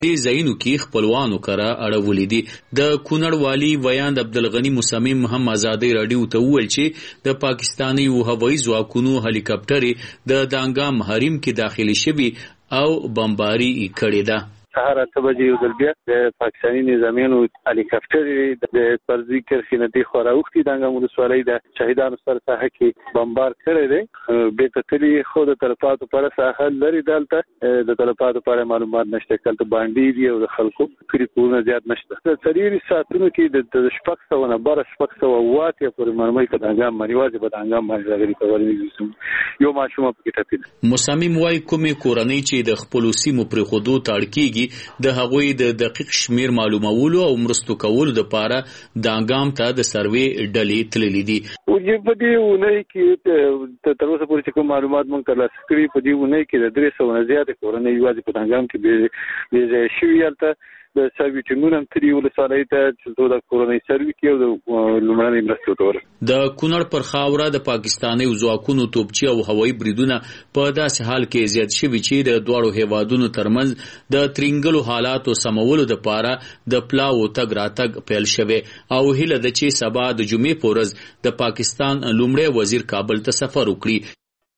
دې ځایونو کې خپلوانو کره اړولې دي. د کونړ والي ویاند عبدالغني مصمم هم ازادي رادیو ته وویل چې د پاکستاني هوایي ځواکونو هلیکاپټر د دانګام حریم کې داخلي شوي او بمباري کړې ده. سهار 8 بجې یو ځل بیا د پاکستاني نظامیانو هلیکاپټر د پرزي کرخینه دی خوراوختي دانګام ولسوالۍ د شهیدانو سره ساحه کې بمبار کړی دی. به تکلی خو د تلفاتو پر ساحه لري دلته د تلفاتو پر معلومات نشته، کله باندې دی او د خلکو کریکونه زیات نشته. د سریری ساتونو کې د شپږ سو نه بر شپږ سو واټه پر مرمۍ په دانګام باندې په دانګام باندې راغلي کولای یو ماشوم په کې ټپي. مصمم وايي کومې کورنۍ چې د خپل سیمو پر خودو تاړکیږي د هغوی د دقیق شمیر معلومولو او مرستو کولو لپاره دانګام ته د سروې ډلې تللې دي. او په دې ونې کې تر اوسه پورې کوم معلومات مونږ ترلاسه کړي، په دې ونې کې د 300 نه زیات کورنۍ یوازې په دانګام کې به شوي یالته د سروي ټیمونه هم تری ولسوالۍ ته چې د کورنۍ سروي کې او د لومړنۍ مرستو ډول. د کونړ پر خاوره د پاکستاني ځواکونو توپچي او هوایي بریدونه په داسې حال کې زیات شوي چې د دواړو هیوادونو ترمنځ د ترنګلو حالاتو سمولو لپاره د پلاو تګ راتګ پیل شوی او هیله ده چې سبا د جمعې په ورځ د پاکستان لومړی وزیر کابل ته سفر وکړي.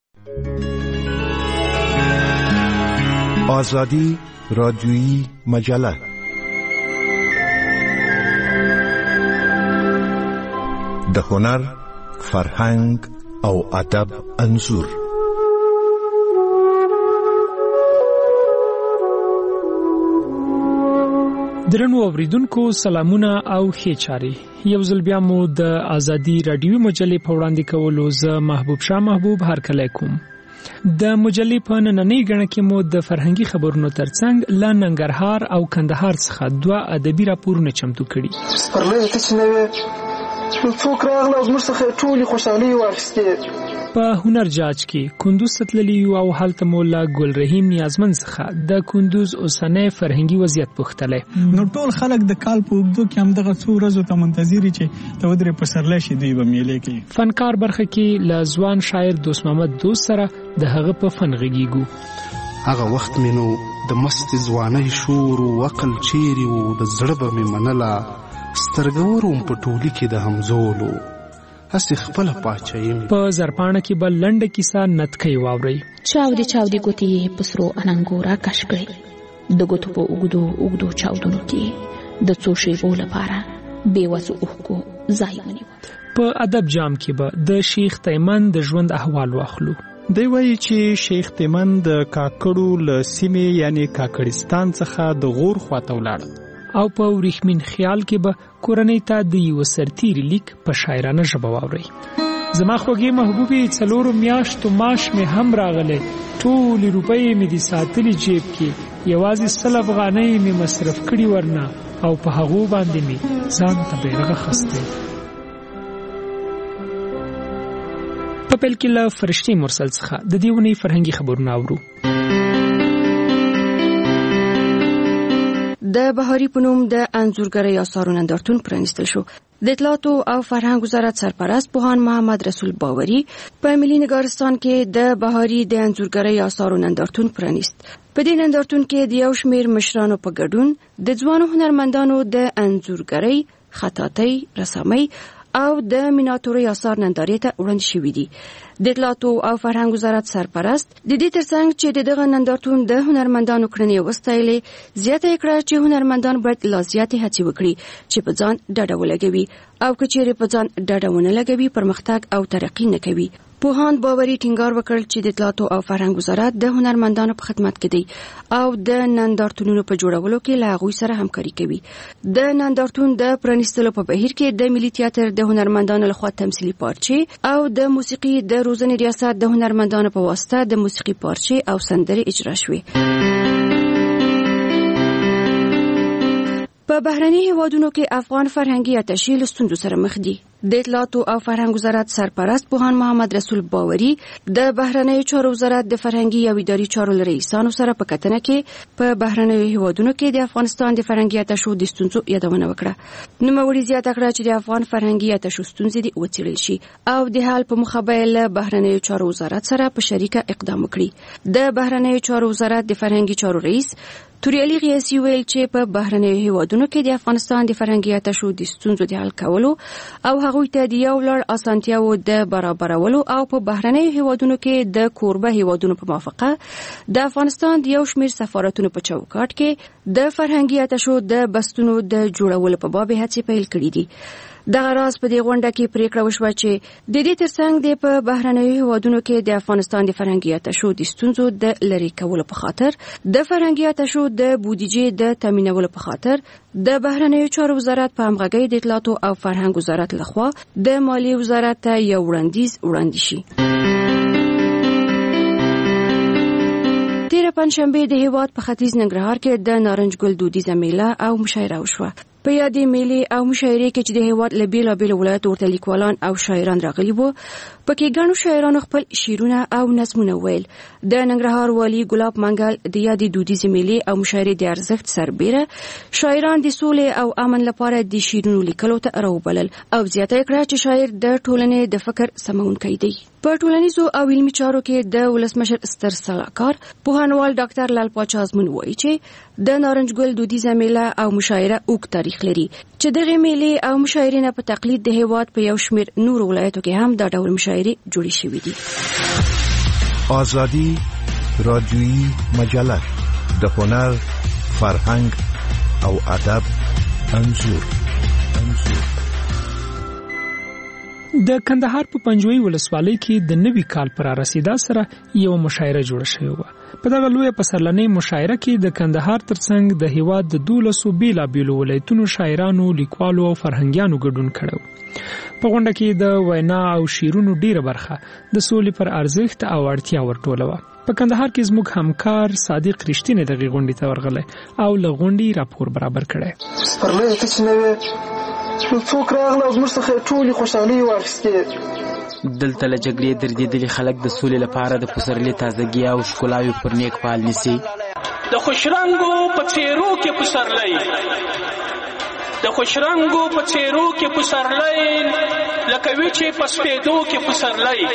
آزادی رادیویی مجله د هنر، فرهنګ او ادب انځور. درنو اوریدونکو سلامونه او ښه چاري. یو ځل بیا مو د آزادی رادیویی مجلې په وړاندې کولو زه محبوب شاه محبوب هرکلی کوم. د مجلې په نننۍ غړنه کې مو د فرهنګي خبرونو ترڅنګ له ننګرهار او کندهار څخه 2 ادبي راپورونه چمتو کړي. پرلې ته چې څوک راغله او زموږ څخه ټولې خوشحالۍ واخیستې. په هنر جاج کې کندوز ته تللي یو او هلته مو له ګل رحیم نیازمند څخه د کندوز اوسنی فرهنګي وضعیت پوښتلی. نو ټول خلک د کال په اوږدو کې همدغه څو ورځو ته منتظر چې د ودرې پسرلی شي دوی به میلې کوي. فنکار برخه کې له ځوان شاعر دوست محمد دوست سره د هغه په فن غږیږو. هغه وخت مې نو د مست ځوانۍ شور او عقل چیرې و، د زړه به مې منله سترګورم په ټولي کې د همزولو هسې خپله پاچایي مې. په زرپاڼه کې به لنډه کیسه نتکۍ واورئ. چاودې چاودې ګوتې یې په سرو اننګو راکش کړې، د ګوتو په اوږدو اوږدو چاودنو کې د څو شېبو لپاره بېوسو اوښکو ځای ونیو. په ادب جام کې به د شیخ تیمن د ژوند احوال واخلو. دی وایي چې شیخ تیمن د کاکړو له سیمې یعنی کاکړستان څخه د غور خواته ولاړ او په ورېښمین خیال کې به کورنۍ ته د یو سرتیري لیک په شاعرانه ژبه واورئ. زما خوږې محبوبې 4 میاشتو معاش مې هم راغلی، ټولې روپۍ مې دي ساتلي جیب کې، یوازې 100 افغانۍ مې مصرف کړي ورنه او په هغو باندې مې ځان ته بیرغه خستی. په پیل کې له فرشتي مرسل څخه د دې ونې فرهنګي خبرونه اورو. د بهاري په نوم د انځورګرۍ آثارو نندارتون پرانیستل شو. د اطلاعاتو او فرهنګ وزارت سرپرست پوهاند محمد رسول باوري په ملي نګارستان کې د بهاري د انځورګرۍ آثارو نندارتون پرانیست. په دې نندارتون کې د یو شمېر مشرانو په ګډون د ځوانو هنرمندانو د انځورګرۍ، خطاطۍ، رسامۍ او د میناتورۍ آثار نندارې ته وړاندې شوي دي. د اطلاعاتو او فرهنګ وزارت سرپرست د دې ترڅنګ چې دغه نندارتون د هنرمندانو کړنې وستایلې، زیاته کړه چې هنرمندان باید لا زیاتې هڅې وکړي چې په ځان ډاډه ولګوي او که چیرې په ځان ډاډه ونه لګوي پرمختګ او ترقي نه کوي. پوهاند باوري ټینګار وکړ چې د اطلاعاتو او فرهنګ وزارت د هنرمندانو په خدمت کې دی او د نندارتونونو په جوړولو کې له هغوی سره همکاري کوي. د نندارتون د پرانیستلو په بهیر کې د ملي تیاتر د هنرمندانو لخوا تمثیلي پارچې او د موسیقي د روزنې ریاست د هنرمندانو په واسطه د موسیقي پارچې او سندرې اجرا شوې. په بهرني هیوادونو کې افغان فرهنګي اتشې له ستونزو سره مخ دي. د اطلاعاتو او فرهنګ وزارت سرپرست پوهاند محمد رسول باوري د بهرنیو چارو وزارت د فرهنګي او اداري چارو رئیسانو سره په کتنه کې په بهرنیو هیوادونو کې د افغانستان د فرهنګي اتشو د ستونزو یادونه وکړه. نوموړي زیاته کړه چې د افغان فرهنګي اتشو ستونزې دې وڅېړل شي او د حل په مخابل بهرنیو چارو وزارت سره په شریکه اقدام وکړي. د بهرنیو چارو وزارت د فرهنګي چارو رئیس توریالي غیاسي ویل چې په بهرنیو هیوادونو کې د افغانستان د فرهنګي اتشو د ستونزو د حل کولو او هغوی ته د یو لړ اسانتیاو د برابرولو او په بهرنیو هیوادونو کې د کوربه هیوادونو په موافقه د افغانستان د یو شمېر سفارتونو په چوکاټ کې د فرهنګي اتشو د بستونو د جوړولو په باب هڅې پیل کړې دي. دغه راز په دې غونډه کې پریکړه وشوه چې د دې ترڅنګ د په بهرنیو هیوادونو کې د افغانستان د فرهنګي اتشو د ستونزو د لرې کولو په خاطر د فرهنګي اتشو د بودیجې د تامینولو په خاطر د بهرنیو چارو وزارت په همغږۍ د اطلاعاتو او فرهنګ وزارت لخوا د مالیې وزارت ته یو وړاندیز شي. تیر پنځشنبه د هیواد په ختیځ ننګرهار کې د نارنج ګل دودیزه میله او مشاعره وشوه. په یادې میلې او مشاعرې کې چې د هیواد له بیلابیلو ولایتو ورته لیکوالان او شاعران راغلي وو، پکې ګڼو شاعرانو خپل شعرونه او نظمونه ویل. د ننګرهار والي ګلاب منګل د یادې دودیزې میلې او مشاعرې د ارزښت سربیره شاعران د سولې او امن لپاره د شعرونو لیکلو ته راوبلل او زیاته کړه چې شاعر د ټولنې د فکر سمونکی دی. په ټولنیزو او علمي چارو کې د ولسمشر ستر صلاحکار پوهنوال ډاکټر لال پاچا ازمون وایي چې د نارنج ګل دودیزه میله او مشاعره اوږد تاریخ لري، چې دغه میلې او مشاعرې نه په تقلید د هیواد په یو شمېر نور ولایتو کې هم دا ډول مشاعرې جوړې شوې دي. آزادی رادیویی مجله د هنر، فرهنګ او ادب انځور. د کندهار په پنجوي ولسوالۍ کې د نوي کال پر رسیدا سره یو مشاعره جوړه شوې و. په دغه لویه پسرلنۍ مشاعره کې د کندهار ترڅنګ د هیواد د 12 بیلابیلو ولایتونو شاعرانو، لیکوالو او فرهنګیانو ګډون کړو. په غونډه کې د وینا او شعرونو ډیره برخه د سولې پر ارزښت او اړتیا ورټولوه. په کندهار کې زموږ همکار صادق رښتینی دغه غونډې ته ورغلی او له غونډې راپور برابر کړی. سپرلی ته چې نه څوک راغله او زموږ څخه ټولې خوشحالۍ واخیستې. دلته له جګړې دردېدلي خلک د سولې لپاره د پسرلي تازګي او ښکلاوې پر نیک فعال نیسي. د خوشرنګو په څېرو کې پسرلی، د خوشرنګو په څېرو کې پسرلی، لکه وچې په سپېدو کې پسرلی،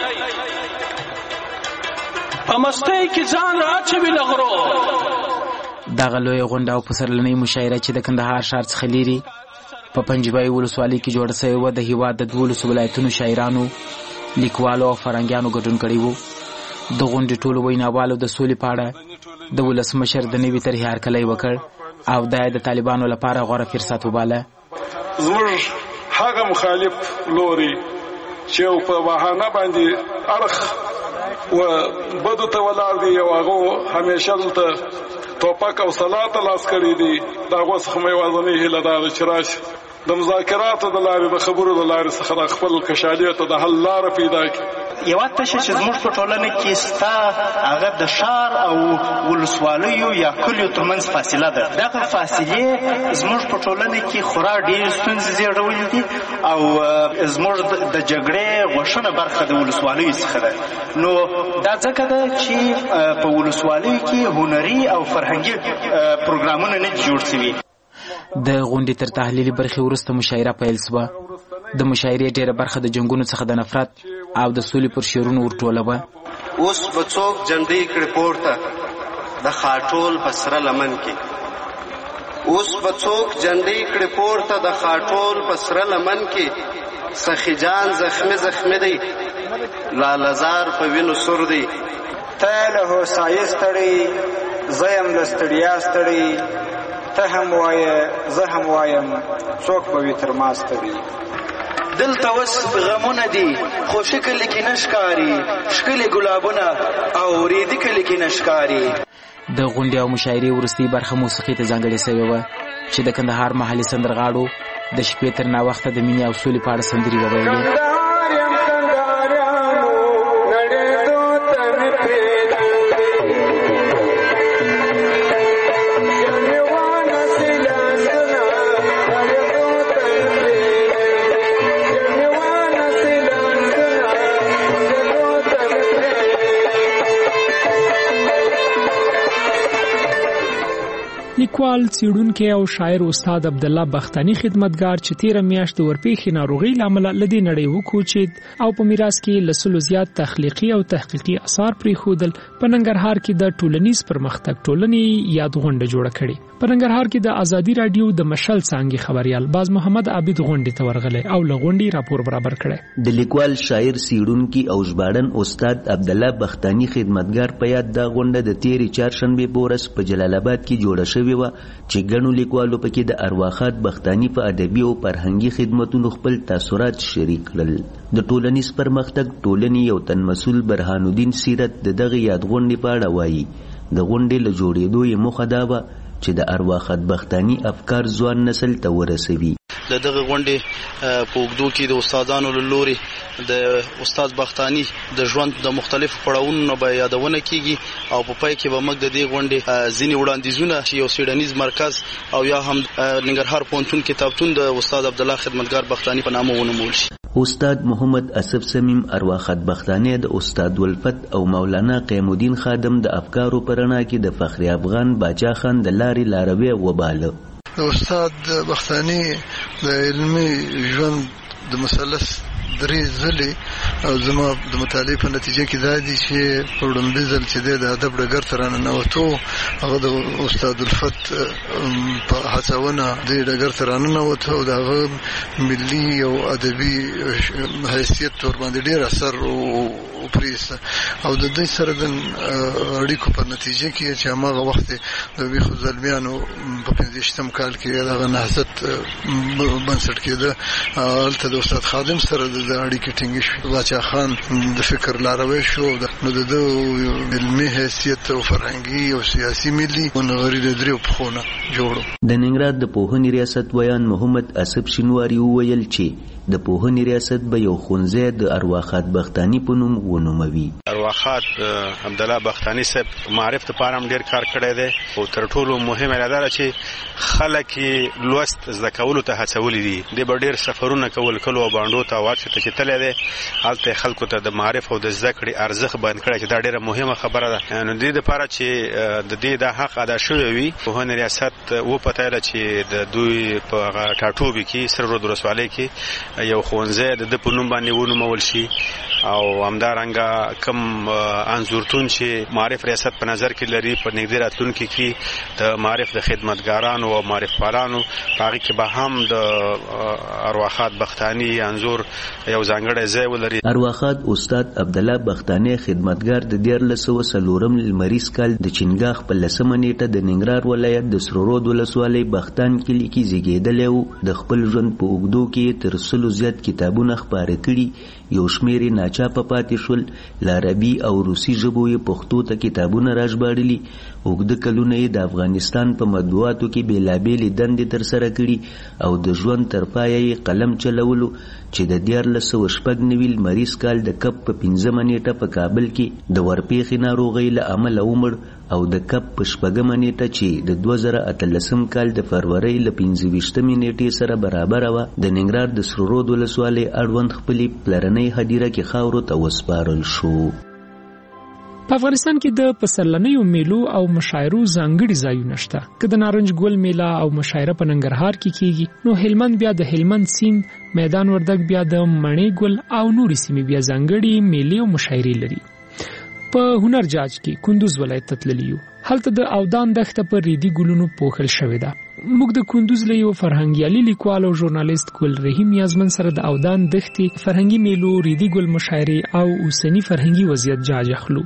په مستۍ کې ځان راچوي له غرو. دغه لویه غونډه او پسرلنۍ مشاعره چې د کندهار ښار څخه لیرې په پنجوي ولسوالۍ کې جوړه شوې وه، د هیواد د 12 ولایتونو شاعرانو، لیکوالو او فرهنګیانو ګډون کړی و. د غونډې ټولو ویناوالو د سولې په اړه د ولسمشر د نوي طرحې هرکلی وکړ او دا یې د طالبانو لپاره غوره فرصت وباله. زموږ هغه مخالف لوري چې په بهانه باندې اړخ و بدو ته ولاړ دي او هغه همیشه دلته توپک او صلات لاس کړی دي، دا اوس هم یوازنی هله دا چې راشي د مذاکراتو د لارې د خبرو د لارې څخه د خپل کشالۍ ته د حل لاره پیدا کړي. یوه تشه چې زموږ په ټولنه کې ستا هغه د ښار او ولسوالیو یا کلیو ترمنځ فاصله ده. دغه فاصلې زموږ په ټولنه کې خورا ډېرې ستونزې زېږولې دي او زموږ د جګړې غوښنه برخه د ولسوالیو څخه ده. نو دا ځکه ده چې په ولسوالیو کې هنري او فرهنګي پروګرامونه نه دي جوړ شوي. د غونډې تر تحلیلي برخې وروسته مشاعره پیل شوه. د مشاعرې ډیره برخه د جنګونو څخه د نفرت او د سولې پر شعرونو ورټولوه. اوس به څوک جنډۍ کړي پورته د خاټول په سره لمن کې، اوس به څوک جنډۍ کړي پورته د خاټول په سره لمن کې، سخي جان زخمي زخمي دی، لالزار په وینو سور دی. ته له هوسایې ستړی، زه یم له ستړیا ستړی، ته هم وایه زه هم وایم، څوک به وي تر ما ستړي. دلته اوس غمونه دي خو شکل کې نه ښکاري، ښکلي ګلابونه او ریدي کلي کې نه ښکاري. د غونډې او مشاعرې وروستۍ برخه موسیقي ته ځانګړې شوې وه چې د کندهار محلي سندرغاړو د شپې تر ناوخته د مینې او سولې په اړه سندرې وویلې. لیکوال څېړونکی او شاعر استاد عبدالله بختانی خدمتګار چې تیر میاشت د ورپېښې ناروغۍ لامل لدې نړۍ وکوچید او په میراث کې لسلو زیات تخلیقي او تحقیقي اثار پرېښودل. په ننګرهار کې د ټولنیز پرمختګ ټولنې یاد غونډه جوړه کړې. په ننګرهار کې د ازادي رادیو د مشل څانګې خبريال باز محمد عابد غونډې ته ورغلی او له غونډې راپور برابر کړی. د لیکوال شاعر څېړونکي او ژباړن استاد عبدالله بختانی خدمتګار په یاد دا غونډه د تیرې چهارشنبې په ورځ په جلال آباد کې جوړه شوې وه چې ګڼو لیکوالو پکې د ارواښاد بختانی په ادبي او فرهنګي خدمتونو خپل تاثرات شریک کړل. د ټولنیز پرمختګ ټولنې یو تن مسؤل برهان الدین سیرت د دغه یاد غونډې په اړه وایي. د غونډې له جوړېدو یې موخه دا وه چې د ارواښاد بختانی افکار ځوان نسل ته ورسوي. د دغه غونډې په اوږدو کې د استادانو له لوري د استاد بختانی د ژوند د مختلفو پړاوونو به یادونه کیږي او په پای کې به موږ د دې غونډې ځینې وړاندیزونه چې یو څېړنیز مرکز او یا هم ننګرهار پوهنتون کتابتون د استاد عبدالله خدمتګار بختانی په نامه ونومول شي. استاد محمد اسف سمیم ارواښاد بختانی د استاد ولفت او مولانا قیام الدین خادم د افکارو په رڼا کې د فخر افغان باچا خان د لارې لاروی وباله. د استاد بختانی د علمي ژوند د مثلث درې ځلې او زما د مطالعې په نتیجه کې دا دي چې په وړاندې ځل چې د ادب ډګر ته راننوتو هغه د استاد الفت په هڅونه د ډګر ته راننوتو او د هغه ملي او ادبي حیثیت ور باندې ډېر اثر وپریسته او د دوی سره د اړیکو په نتیجه کې چې هغه وخت د ویښو زلمیانو په 15 کال کې دغه نهضت بنسټ کېده. هلته د استاد خادم سره د اړیکې ټینګې شوې. باچا خان د فکر لاروی شو نو د علمي حیثیت او فرهنګي او سیاسي ملي ونغري د دریو پخونه جوړو. د ننګرهار د پوهنې ریاست ویان محمد اسف شینواری وویل چې د پوهنې ریاست به یو ښوونځی د ارواښاد بختانی په نوم ونوموي. ارواښاد عبدالله بختانی صاحب معرف لپاره هم ډېر کار کړی دی او تر ټولو مهمه دا ده چې خلک لوست زده کولو ته هڅولي دي. دی به ډېر سفرونه کول کلو او بانډو ته واټ چې تللی دی هلته خلکو ته د معرف او د زده کړې ارزښت بیان کړی چې دا ډېره مهمه خبره ده. نو دې دپاره چې د دې دا حق ادا شوی وي پوهنې ریاست وپتایله چې د دوی په هغه ټاټوبي کې سره رود ولسوالۍ کې یو ښوونځی د ده په نوم باندې ونومول شي او همدارنګه کم انځورتون چې معرف ریاست په نظر کې لري په نږدې راتلونکي کې د معرف د خدمتګارانو او معرف پالانو په هغې کې به هم د ارواښاد بختانی انځور یو ځانګړی ځای ولري. ارواښاد استاد عبدالله بختانی خدمتګار د 1404 لمریز کال د چنګاښ په 10 نیټه د ننګرهار ولایت د سرورود ولسوالۍ بختان کلي کې زیږېدلی و. د خپل ژوند په اوږدو کې تر 100 زیات کتابونه خپاره کړي. یو شمېر یې ناچاپه پاتې شول. له عربي او روسي ژبو یې پښتو ته کتابونه راژباړلي. اوږده کلونه یې د افغانستان په مطبوعاتو کې بېلابېلې دندې ترسره کړي او د ژوند تر پایه یې قلم چلولو چې د 1406 لمریز کال د کب په 15 نیټه په کابل کې د ورپېښې ناروغۍ له امله ومړ او د کب په 6 نیټه چې د 2018 کال د فروری له 25 نیټې سره برابر وه د ننګرهار د سرورود ولسوالۍ اړوند خپلې پلرنۍ هدیره کې خاورو ته وسپارل شو. په افغانستان کې د پسرلنیو میلو او مشاعرو ځانګړي ځایونه شته. که د نارنج ګل میله او مشاعره په ننګرهار کې کیږي نو هلمند بیا د هلمند سیند، میدان وردګ بیا د مڼې ګل او نورې سیمې بیا ځانګړي میلې او مشاعرې لري. په هنر جاج کې کندوز ولایت ته تللی یو. هلته د اودان دښته پر ریدي ګلونو پوښل شوې ده. موږ د کندوز له یو فرهنګیالي لیکوال او ژورنالیست ګل رحیم یازمن سره د اودان دښتې فرهنګي میلو، ریدي ګل مشاعرې او اوسني فرهنګي وضعیت جاج اخلو.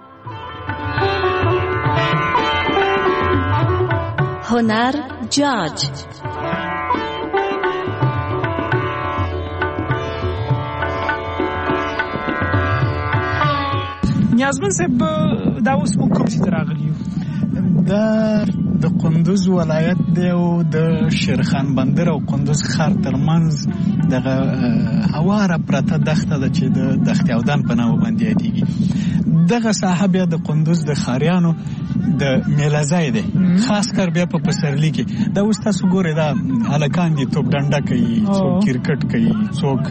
هنر جاج نیازمن صاحب دا اوس موږ کوم ځای ته راغلي یو؟ دا د قندوز ولایت دی او د شیرخان بندر او قندوز ښار ترمنځ دغه هواره پرته دښته ده چې د دښتې اودان په نامه باندې یادېږي. دغه ساحه بیا د قندوز د ښاریانو د میله ځای دی، خاص کر بیا په پسرلی کې. دا اوس تاسو ګورئ دا هلکان دي توپ ډنډه کوي، څوک کرکټ کوي، څوک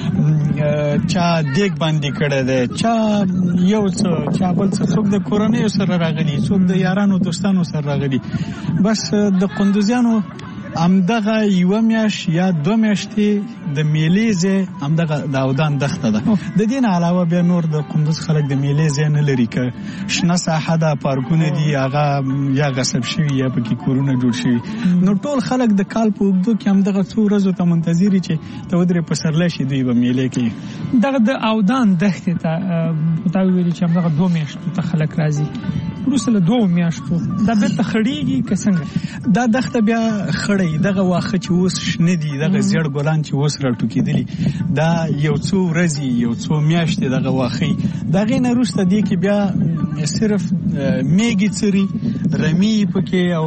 چا دیګ باندې کړی دی، چا یو څه چا بل څه، څوک د کورنیو سره راغلي، څوک د یارانو دوستانو سره راغلي. بس د قندوزیانو همدغه یوه میاشت یا 2 میاشتې د میلې ځای همدغه د اودان دښته ده. د دې نه علاوه بیا نور د قندوز خلک د میلې ځای نه لري، که شنه ساحه ده، پارکونه دي، هغه یا غصب شوي یا پکې کورونه جوړ شوي. نو ټول خلک د کال په اوږدو کې همدغه څو ورځو ته منتظر چې ته ودرې پسرلی شي دوی به میلې کوي. دغه د اودان دښتې ته تا ویلي چې همدغه 2 میاشتو ته خلک راځي، وروسته له 2 میاشتو دا بیرته خړېږي که څنګه؟ دا دښته بیا خړی، دغه واښه چې اوس شنه دي، دغه زیړ ګلان چې اوس راټوکېدلي، دا یو څو ورځې یو څو میاشتې دغه واښه. د هغې نه وروسته دې کې بیا صرف میږي څري، رمي پکې او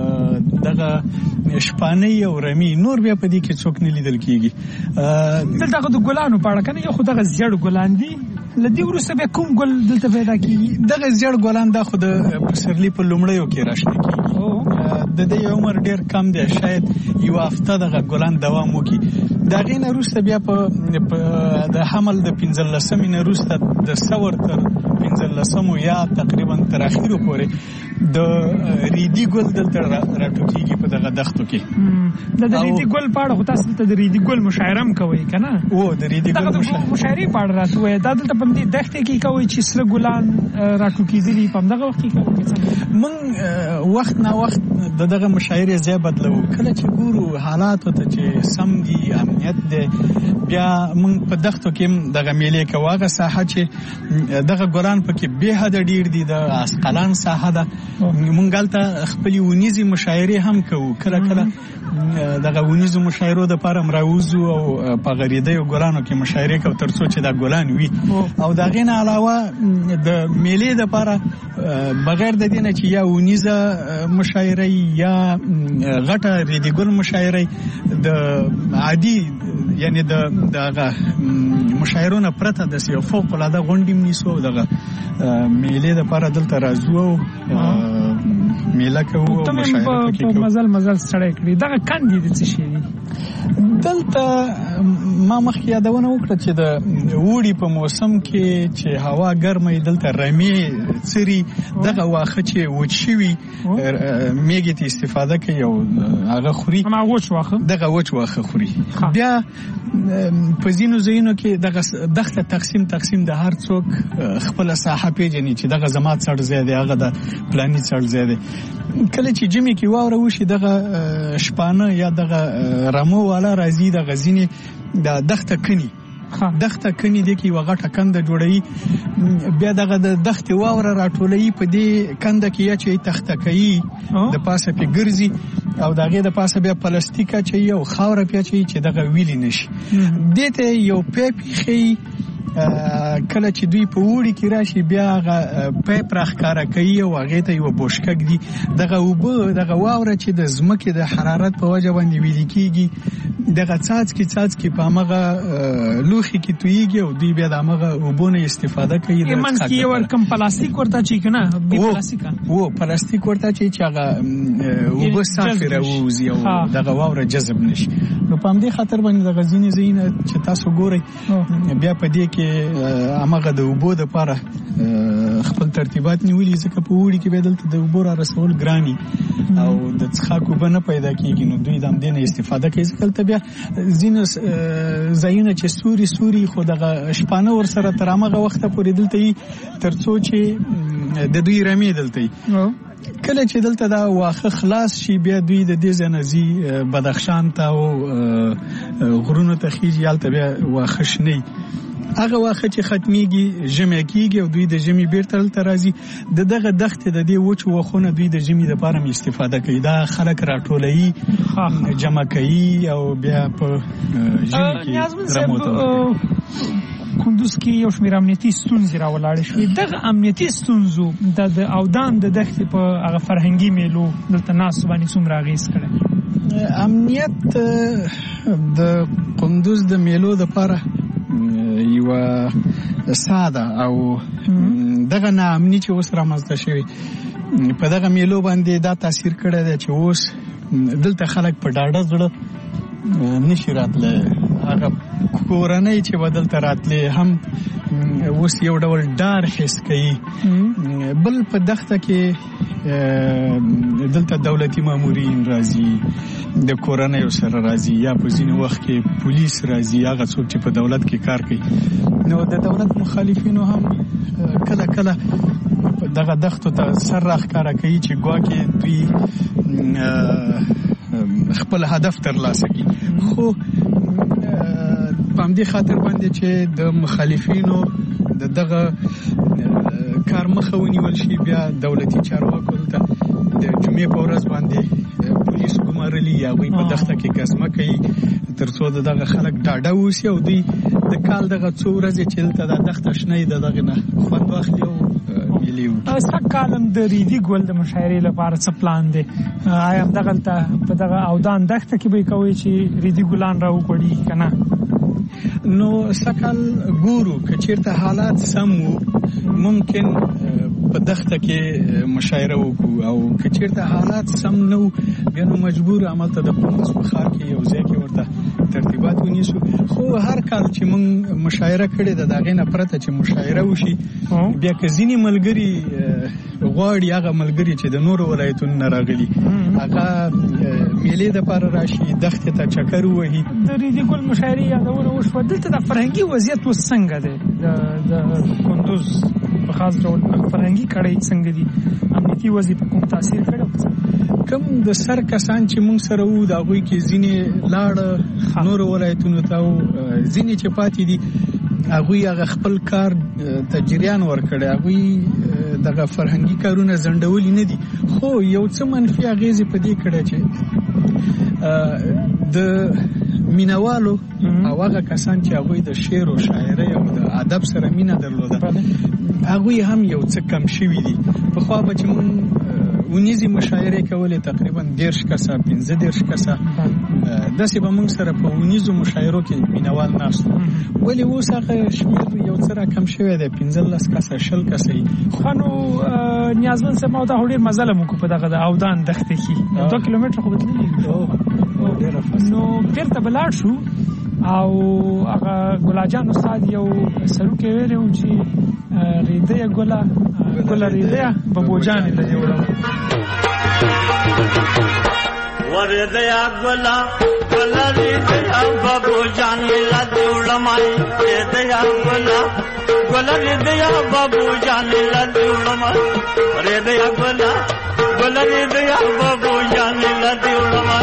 دغه شپانۍ او رمي، نور بیا په دې کې څوک نه لیدل کېږي. دلته د ګلانو په اړه که نه، یو خو دغه زیړ ګلان دي، له دې وروسته بیا کوم ګل دلته پیدا کېږي؟ دغه زیړ ګلان دا خو د پسرلي په لومړیو کې راشنه کېږي. د دې عمر ډیر کم دی، شاید یو هفته دغه ګلان دوام وکړي. د هغې نه وروسته بیا په د حمل د 15 نه وروسته د ثور تر 15 یا تقریبا تر اخرو پورې د ریدي ګل دلته راټوکېږي په دغه دښتو کې. د ریدي ګل په اړه خو تاسو دلته د ریدي ګل مشاعره هم کوئ که نه؟ د ریدي ګل مشاعرې په اړه راته ووایه. دا دلته په همدې دښتې کې کوئ چې سره ګلان راټوکېدلي په همدغه وخت کې کوئ؟ موږ وخت نه وخت د دغه مشاعرې ځای بدلوو. کله چې ګورو حالاتو ته چې سم دي، امنیت دی، بیا موږ په دښتو کې هم دغه میلې کوو. هغه ساحه چې دغه ګلان پکې بې حده ډېر دي، د عسقلان ساحه ده، موږ هلته خپلې ونیزې مشاعرې هم کوو. کله کله دغه ونیزو مشاعرو دپاره هم راوځو او په غریدیو ګلانو کې مشاعرې کوو تر څو چې دا ګلان وي. او د هغې نه علاوه د میلې دپاره بغیر د دې نه چې یا ونیزه مشاعره یا غټه ریدي ګل مشاعره، د عادي یعنی د هغه مشاعرو نه پرته د یو فوق العاده غونډې نیسو، دغه میلې دپاره دلته راځو او میله کوو او مشاعره پکې کوو. مزل سړی کړي. دغه کندې د څه شي دي؟ دلته ما مخکې یادونه وکړه چې د اوړي په موسم کې چې هوا ګرمه وي، دلته رمې څري، دغه واښه چې وچ شوي میږي ته استفاده کوي او هغه خوري، دغه وچ واښه خوري. بیا په ځینو ځایونو کې دغه دښته تقسیم د هر څوک خپله ساحه پیژني چې دغه زما څړ ځای دی، هغه د پلاني څړ ځای دی. کله چې جمعې کې واوره وشي، دغه شپانه یا دغه رمو والا راځي، دغه ځینې د دښته کني دی کې یوه غټه کنده جوړوي، بیا دغه د دښتې واوره راټولوي، په دې کنده کې یا چې تخته کوي، د پاسه پې ګرځي او د هغې د پاسه بیا پلاستیک اچوي او خاوره پې اچوي چې دغه ویلې نشي. دې ته یو پیپ ایښوي، کله چې دوی په اوړي کې راشي بیا هغه پیپ راښکاره کوي او هغې ته یوه بوشکک دي. دغه اوبه، دغه واوره چې د ځمکې د حرارت په وجه باندې ویلې کېږي، دغه څاڅکي په همغه لوښي کې تویېږي او دوی بیا د همغه اوبو نه استفاده کوي. منځ کې یې ورکم پلاستیک ورته اچوي که نه؟ پلاستیک ورته اچوي چې هغه اوبه صافې راووځي او دغه واوره جذب نشي. نو په همدې خاطر باندې دغه ځینې ځایونه چې تاسو ګورئ، بیا په دې کې همغه د اوبو دپاره خپل ترتیبات نیولي، ځکه په اوړي کې بیا دلته د اوبو را رسول ګراني او د څښاک اوبه نه پیدا کېږي، نو دوی د همدې نه استفاده کوي. ځکه دلته بیا ځینو ځایونه چې سوري خو دغه شپانه ورسره تر همغه وخته پورې دلته وي تر څو چې د دوی رمې دلته وي. کله چې دلته دا واښه خلاص شي، بیا دوی د دې ځای نه ځي بدخشان ته او غرونو ته خیږي، هلته بیا واښه شنه وي. هغه واښه چې ختمیږي ژمی کېږي او دوی د ژمي بیرته دلته راځي. د دغه دښتې د دې وچو واښونه دوی د ژمي دپاره هم استفاده کوي. دا خلک راټولوي، جمع کوي او بیا په ژمي کې رمو ته کندوز کې یو شمېر امنیتي ستونزې راولاړې شوې. دغه امنیتي ستونزو د اودان د دښتې په هغه فرهنګي میلو دلته ناستو باندې څومره اغېز کړی؟ امنیت د کندوز د میلو دپاره یوه ساده او دغه ناامني چې اوس رامنځته شوې په دغه میلو باندې دا تاثیر کړی دی چې اوس دلته خلک په ډاډه زړه نشي راتلی. هغه کورنۍ چې به دلته راتلی هم اوس یو ډول ډار حس کوي. بل په دښته کې دلته دولتي مامورین راځي، د کورنۍ سره راځي، یا په ځینې وخت کې پولیس راځي، هغه څوک چې په دولت کې کار کوي. نو د دولت مخالفینو هم کله کله دغه دښتو ته سر راښکاره کوي چې ګواکې دوی خپل هدف ترلاسه کړي. خو په همدې خاطر باندې چې د مخالفینو د دغه کار مخه ونیول شي، بیا دولتي چارواکو ته د جمعې په ورځ باندې پولیس ګمارلي یا هغوی په دښته کې ګزمه کوي تر څو د دغه خلک ډاډه اوسي او دوی د کال دغه څو ورځې چې دلته دا دښته شنه وي د دغې نه خوند واخلي او میلې وکړي. سږ کال هم د ریدي ګل د مشاعرې لپاره څه پلان دی؟ آیا همدغلته په دغه اودان دښته کې به یې کوئ چې ریدي ګلان راوغوړي که نه؟ نو سږ کال ګورو که چېرته حالات سم وو ممکن په دښته کې مشاعره وکړو، او که چېرته حالات سم نه وو بیا نو مجبور هملته د پونس په ښار کې یو ځای کې ورته ترتیبات ونیسو. خو هر کال چې موږ مشاعره کړې ده د هغې نه پرته چې مشاعره وشي بیا که ځینې ملګري غواړي هغه ملګري چې د نورو ولایتونو نه راغلي هغه میلې دپاره راشي، دښتې ته چکر ووهي. د ریدي ګل مشاعرې یادونه وشوه، دلته د فرهنګي وضعیت اوس څنګه دی؟ د کندوز په خاص ډول فرهنګي کړۍ څنګه دي؟ امنیتي وضعیت په کوم تاثیر کړی؟ کم د سر کسان چې موږ سره وو د هغوی کې ځینې لاړه نورو ولایتونو ته، ځینې چې پاتې دي هغوی هغه خپل کار ته جریان ورکړی، هغوی دغه فرهنګي کارونه ځنډولي نه دي. خو یو څه منفي اغېزې په دې کړی چې د مینوالو او هغه کسان چې هغوی د شعر او شاعرۍ او د ادب سره مینه درلوده هغوی هم یو څه کم شوي دي. پخوا به چې موږ ونیزي مشاعرې کولې تقریبا 13 کسه 15 کسه داسې به موږ سره په ونیزو مشاعرو کې مینوال ناست، ولې اوس هغه شمېر یو څه راکم شوی دی، 15 کسه 20 کسه یي. خو نو نیازمن صاحب ما دا ډېر مزله مو په دغه د اودان دښتې کې 2 کیلومتره خو به تللي نو بیرته به لاړ شو او هغه ګلاجان استاد یو سروکې ویلی و چې ریدیه ګله ریدیه ببوجانې له دې وړه وردیا ګله ریدیه ببوجانې له دې وړمای ریدیه ګله ریدیه ببوجانې له دې وړمای ریدیه ګله ریدیه ببوجانې له دې وړمای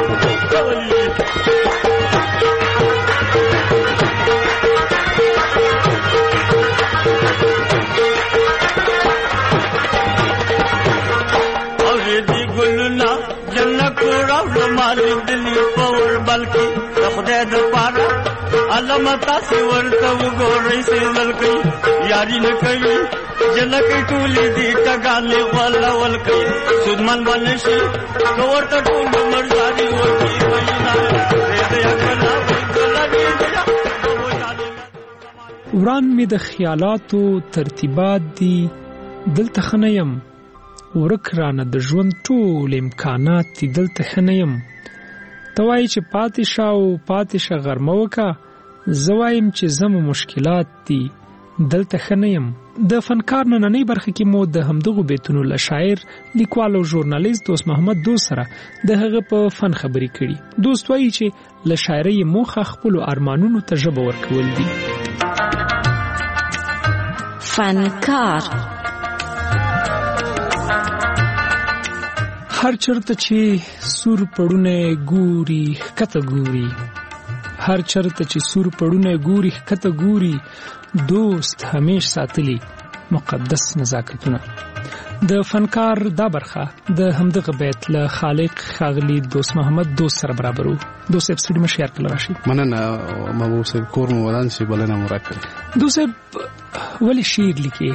بلکې د خدای د پاره علامتا سی ورته وګورئ سیدل کوي یاري نه کوي جنکې ټولې دي ټګانې ولا ول کوي سودمن باندې شي ورته ټول مرزاري ورته وینا وران می د خیالاتو ترتیبات دي دلته خنیم ورک رانه د ژوند ټول امکانات دي دلته خنیم توای چې پاتې غرمه وکا زوایم چې زمو مشکلات دي دلته خنیم. د فنکار نننۍ برخه کې مو د همدغه بیتونو له شاعر لیکوال او ژورنالیست دوست محمد دوست سره د هغه په فن خبرې کړي. دوست وایي چې له شاعرۍ موخه خپل ارمانونو ته ژبه ورکول دي. فنکار هر چرته چې سور پړونه ګوري کته ګوري هر چرته چې سور پړونه ګوري کته ګوري دوست همیش ساتلی مقدس نزاکتونه. د فنکار دا برخه د همدغه بیت له خالق خاغلی دوست محمد دوست سره برابر وو. دوست صاحب سټډیو مشیار کله راشي مننه محبوب صاحب کور مو ودان شي بلنه مرکه دوست صاحب ولی شعر لیکي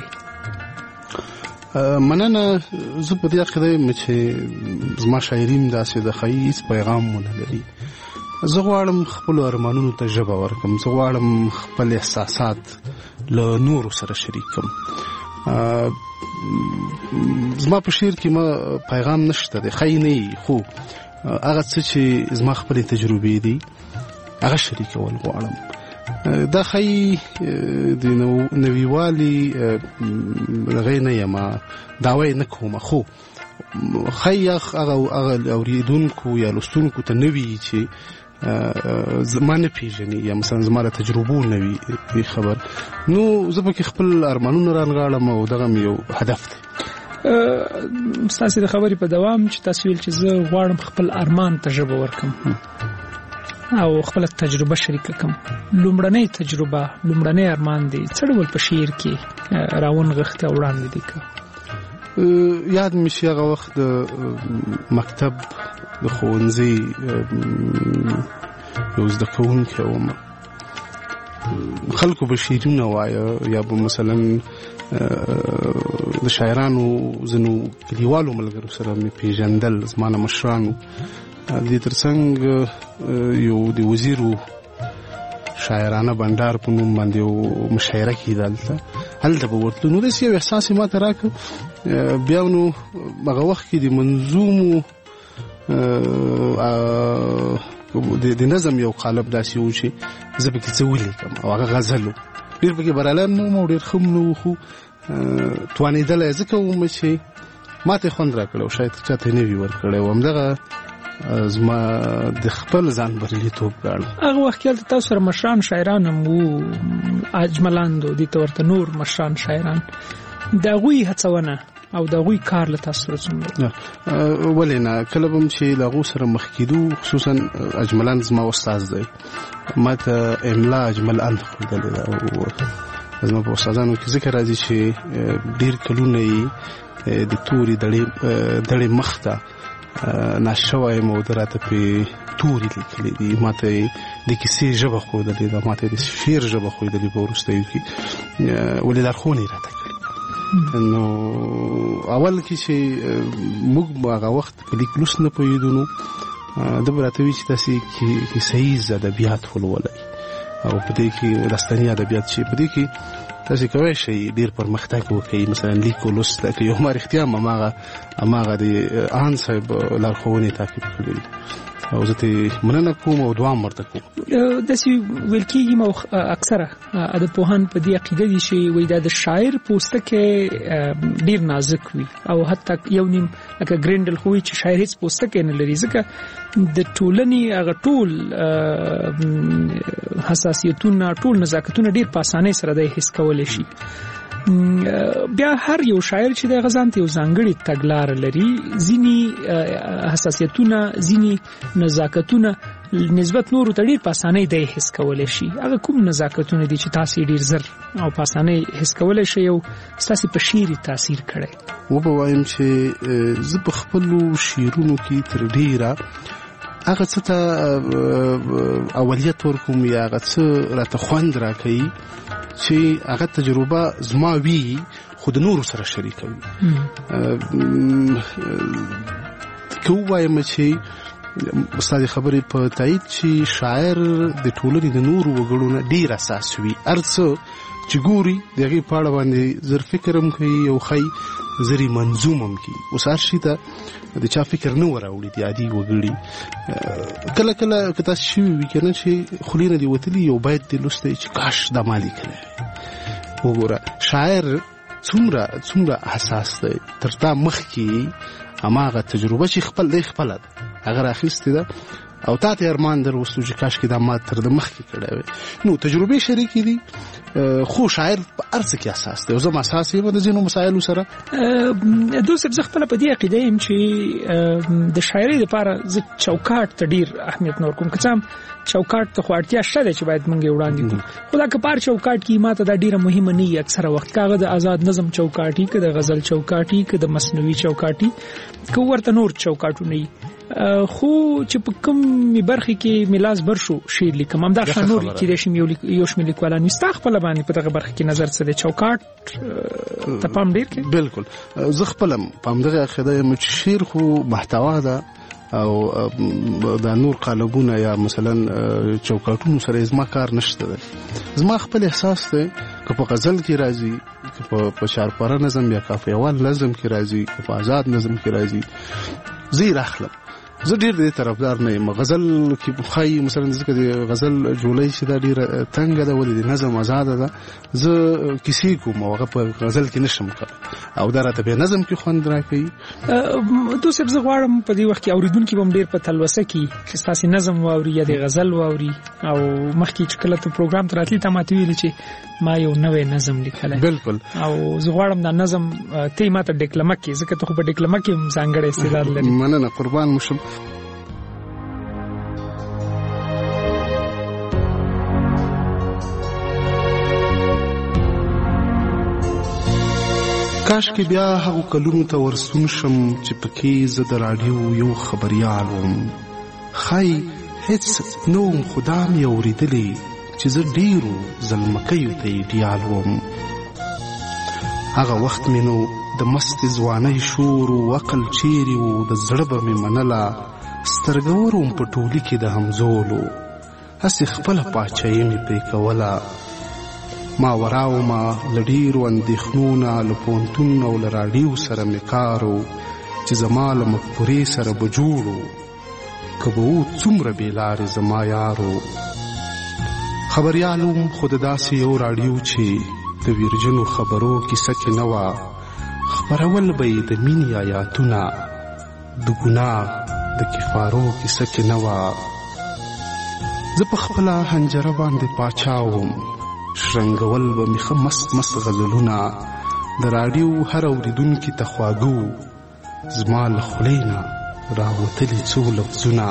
مننه زه په دې عقیده یم چې زما شاعریم داسې د خیس پیغام مونږ لري. زه غواړم خپل ارمانونو ته ژبه ورکړم، زه غواړم خپل احساسات له نورو سره شریک کړم. زما په شعر کې ما پیغام نشته دی، خی نه خو هغه څه چې زما خپل تجربې دي هغه شریکول غواړم. دا خی د نویوالي دغه نه یم دعوی نه کوم، خو خی هغه اوریدونکو یا لوستونکو ته نوي چې زما نه پیژني یا مثلا زما له تجربو نوي خبر، نو زه پکې خپل ارمانونه رانغاړم او دغه یو هدف دی. ستاسو د خبرې په دوام چې تاسو ویل چې زه غواړم خپل ارمان ته ژبه ورکم او خپل تجربه شریک کړم، لومړنۍ تجربه لومړنۍ ارمان دی څه ډول په شعر کې راونغښته وړاندې دي؟ یاد مې شي هغه وخت د مکتب د ښوونځي یو زده کوونکی وم، خلکو به شعرونه وایه یا به مثلا د شاعرانو ځینو کلیوالو ملګرو سره مې پیژندل، زما نه مشرانو. د دې ترڅنګ یو د وزیرو شاعرانه بنډار په نوم باندې یو مشاعره کېده، هلته به ورتلو. نو داسې یو احساس یې ما ته راکړ. بیا نو هغه وخت کې د منظومو د نظم یو قالب داسې و چې زه پکې څه ولیکم او هغه غزل و. ډېر پکې بریالی نه وم او ډېر ښه م نه و، خو توانېدلی ځکه وم چې ما ته یې خوند راکړی او شاید چاته یې نه وي ورکړی و. همدغه زما د خپل ځان بریالیتوب ګاڼه. هغه وخت کې هلته تاسو سره مشران شاعران هم وو، اجملاند و دې ته ورته نور مشران شاعران، د هغوی هڅونه او د هغوی کار له تاسو سره څومره؟ ولې نه، کله به هم چې له هغو سره مخ کېدو، خصوصا اجملاند زما استاد دی، ما ته املا اجمل اند ښودلې ده او زما په استادانو کې ذکر راځي چې ډېر کلونه یې د تورې دړې مخ ته ناست شوی یم او ده راته پرې تورې لیکلې دي. ما ته د کیسې ژبه ښودلې ده، ما ته د شعر ژبه ښودلې په وروستیو کې، ولې لارښوونه یې راته کړې. نو اول کې چې موږ هغه وخت په لیک لوست نه پوهېدو، نو ده به راته وي چې تاسې کیسه ییز ادبیات ولولئ او په دې کې داستاني ادبیات چې په دې کې تاسې کولی شئ ډېر پرمختګ وکړئ، مثلا لیک او لوست که یو ما رښتیا هماغه د آن صاحب لارښوونې تعقیب کړي دي او زه ترې مننه کوم او دعا هم ورته کوم. داسې ویل کېږي اکثره ادبپوهان په دې عقیده دي چې وایي دا د شاعر پوستکی ډېر نازک وي او حتی یو نیم لکه ګرینډل خو وایي چې شاعر هېڅ پوستکی نه لري، ځکه د ټولنې هغه ټول حساسیتونه ټول نزاکتونه ډېر په اسانۍ سره دی حس کولی شي. بیا هر یو شاعر چې د غزان ته یو ځانګړي تګلاره لري، ځینی حساسیتونه ځینی نزاکتونه نسبت نورو ته ډېر په اسانۍ دی حس کولی شي. هغه کوم نزاکتونه دي چې تاسې ډېر زر او په اسانۍ حس کولی شئ او ستاسې په شعر تاثیر کړی؟ وبه وایم چې زه په خپلو شعرونو کې تر ډېره هغه څه ته اولیت ورکوم یا هغه څه راته خوند راکوي چې هغه تجربه زما وي خو د نورو سره شریکوي. که ووایم چې استاد خبرې په تایید چې شاعر د ټولنې د نورو وګړو نه ډېر اساس وي، هر څه چې ګوري د هغې په اړه باندې زر فکر هم کوي او ښایي زر یې منظوم هم کړي. اوس هر شي ته د چا فکر نه وراوړي د عادي وګړي. کله کله که تاسو شوي وي که نه چې خولې نه دې وتلي یو بیت دې لوستی چې کاش دا ما لیکلی وګوره. شاعر څومره حساس دی، تر تا مخکې هماغه تجربه چې خپله ده هغه راخیستې ده او تا ته ارمان در وستو چې کاش کې دا ما تر د مخکې کړی وی. نو تجربې شریکې دي، خو شاعر په هر څه کې اساس دی او زه هم اساس یم د ځینو مسایلو سره. دوست زه خپله په دې عقیده یم چې د شاعرۍ دپاره زه چوکاټ ته ډېر اهمیت نه ورکوم. که څه هم چوکاټ ته خو اړتیا شته دی چې باید موږ یې وړاندې کړو، خو دا که په هر چوکاټ کې ما ته دا ډېره مهمه نه وي اکثره وخت، که هغه د آزاد نظم چوکاټي، که د غزل چوکاټي، که د مصنوعي چوکاټي، که ورته نور چوکاټونه وي، خو چې په کومې برخې کې مې لاس بر شو شعر لیکم، همدغه نور کېدای شي یو شمېر لیکوالان وي. ستا خپله باندې په دغه برخه کې نظر څه دی؟ چوکاټ ته پام ډېر کوي؟ بلکل، زه خپله په همدغه عقیده یم چې شعر خو محتوا ده او دا نور قالبونه یا مثلا چوکاټونو سره زما کار نشته ده. زما خپل احساس دی که په غزل کې راځي، په چارپاره نظم یا کافیوال نظم کې راځي په آزاد نظم کې راځي زه راخلم. زه ډیر دې طرفدار نه یم. غزل کې بخای مثلا ځکه د غزل جوړی چې دا ډیره تنګه ده ولې د نظم آزاده ده. زه کیسې کوم او هغه په غزل کې نشم کولی او دا راته به نظم کې خوند راکوي. دوی زه غواړم په دې وخت کې اوریدونکي به ډیر په تلوسه کې چې ستاسې نظم واوري یا د غزل واوري او مخکې چې کله ته پروګرام ته راتلي تا ماته ویلي چې ما یو نوی نظم لیکلی. بالکل. او زه غواړم دا نظم ته یې ماته ډیکلمه کې ځکه ته خو په ډیکلمه کې هم ځانګړی استعداد لري. مننه قربان مو شم. کاش کې بیا هغو کلونو ته ورستون شم چې پکې زه د راډیو یو خبریال وم. ښایي هېڅ نه وم خو دا مې اورېدلې چې زه ډېرو زلمکیو ته ایډیال وم. هغه وخت مې نو د مستې ځوانۍ شور و عقل چیرې و د زړه به مې منله سترګور وم په ټولي کې د همزولو هسې خپله پاچایي مې پرې کوله. ما وراومه له ډېرو اندېښنو نه له پوهنتون او له راډیو سره مې کار و چې زما له مفکورې سره به جوړ و که به و څومره بې لارې زما یارو. خبریال وم خو د داسې یو راډیو چې د ویرجنو خبرو کیسه کې نه وه. خپرول به یې د مینې آیاتونه د ګناه د کفارو کیسه کې نه وه. زه په خپله حنجره باندې پاچا وم شرنګول به مې ښه مست مست غزلونه د راډیو هر اورېدونکي ته خواږه وو زما له خولې نه راوتلي څو لفظونه.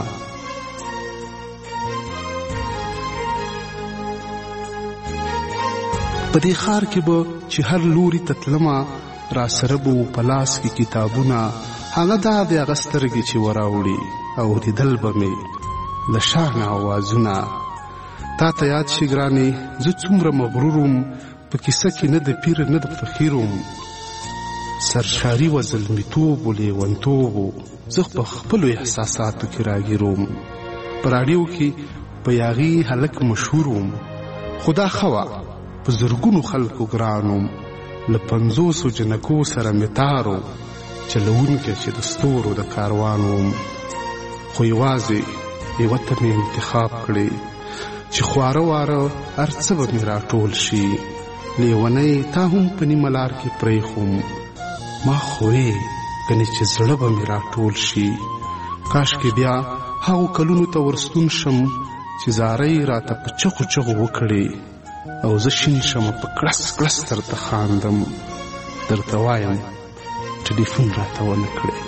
په دې ښار کې به چې هر لوري ته تلمه را سره به و په لاس کې کتابونه هغه دا د هغه سترګې چې وراوړي اورېدل به مې له شانه اوازونه. تا ته یاد شي ګرانې زه څومره مغرور وم په کیسه کې نه د پیر نه د فقیر وم. سرشاري و زلمیتوب و لیونتوب و زه په خپلو احساساتو کې راګیر وم. په راډیو کې په یاغي هلک مشهور وم خو دا ښه وه په زرګونو خلکو ګران وم. له 50 جنکو سره مې تار و چلوونکی چې د ستورو د کاروان وم. خو یوازې یوه ته مې انتخاب کړې چې خواره واره هر څه به مې راټول شي. لیونی تا هم په نیمه لار کې پرېښوم ما خوې کنې چې زړه به مې راټول شي. کاش کې بیا هغو کلونو ته ورستون شم چې زارۍ راته په چغو چغو وکړې او زه شین شم په کړس کړس درته خاندم درته وایم ټلیفون راته ونه کړې.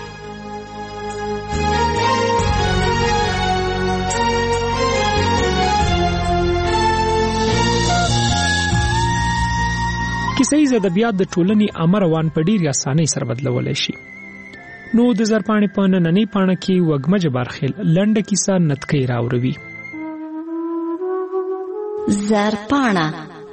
کیسه ییز ادبیات د ټولنې عامه روان په ډېرې اسانۍ سره بدلولی شي. نو د زرپاڼې په نننۍ پاڼه کې وږمه برخیل لنډه کیسه نتکۍ راوروي. زرپاڼه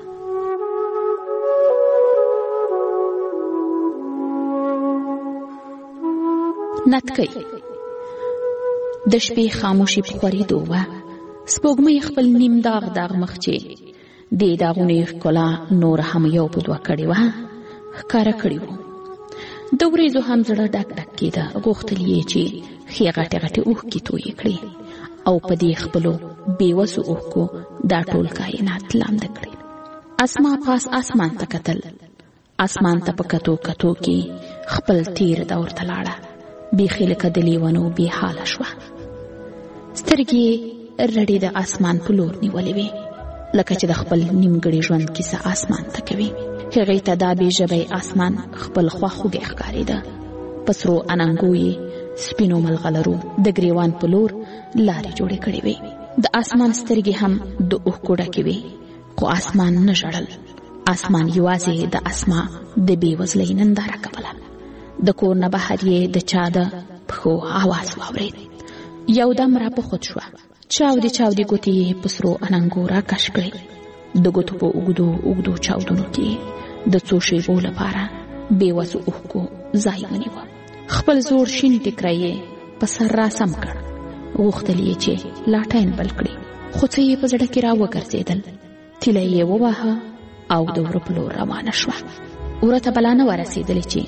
نتکۍ د شپې خاموشي په خورېدو وه. سپوږمۍ خپل نیم داغ داغ مخچې دې داغونې ښکلا نور هم یو په دوه کړې وه ښکاره کړې وو. د وریځو هم زړه ډک ډک کېده. غوښتل یې چې ښې غټې غټې اوښکې تویې کړي او په دې خپلو بېوسو اوښکو دا ټول کائنات لامده کړي. اسما پاس اسمان ته کتل. اسمان ته په کتو کتو کې خپل تیر دور ته لاړه. بیخي لکه د لیونو بې حاله شوه. سترګې رډې د اسمان په لور نیولې وې لکه چې د خپل نیمګړي ژوند کیسه اسمان ته کوي. هغې ته دا بې ژبی اسمان خپل خواخوږی ښکارېده. په سرو اننګو یې سپینو ملغلرو د ګریوان په لور لارې جوړې کړې وې. د اسمان سترګې هم د اوښکو ډکې وې خو اسمان نه ژړل. اسمان یوازې د اسما د بېوزلۍ ننداره کوله. د کور نه بهر یې د چا د پښو آواز واورېد. یو دم را په خود شوه. چاودې چاودې ګوتې یې په سرو اننګو را کش کړې. د ګوتو په اوږدو اوږدو چاودنو کې د څو شېبو لپاره بېوسو اوښکو ځای ونیوه. خپل زوړ شین ټیکری یې په سر را سم کړ. غوښتل یې چې لاټین بل کړي خو څه یې په زړه کې را وګرځېدل. تیله یې وواهه او د وره په لور روانه شوه. ورته بلانه ورسېدلې چې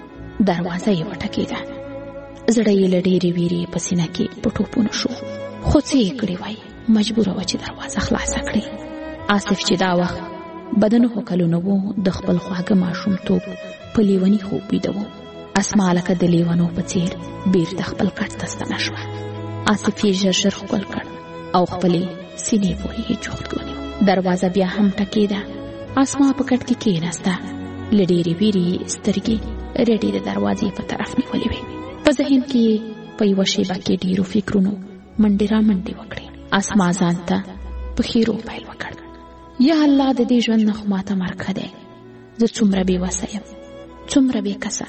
دروازه یې وټکېده. زړه یې له ډېرې ویرې په سینه کې په ټوپونو شو، خو څه یې کړې وای، مجبوره وه چې دروازه خلاصه کړي. آصف چې دا وخت بدنو کلونه وو، د خپل خواږه ماشومتوب په لیوني خوب ویده و. اسما لکه د لیونو په څېر بېرته خپل کټ ته ستنه شوه. آصف یې ژر ژر ښکل کړ او خپلې سینې پورې یې جوخت ونیو. دروازه بیا هم ټکېده. اسما په کټ کې کېناسته. له ډېرې ویرې یې سترګې رډې د دروازې په طرف نیولې وې. په ذهن کې په یوه شیبه کې ډېرو فکرونو منډې را منډې وکړې. اسما ځان ته په خیرو پیل وکړ. یا الله، د دې ژوند نه خو ماته مرګ ښه دی. زه څومره بې وسه یم، څومره بې کسه.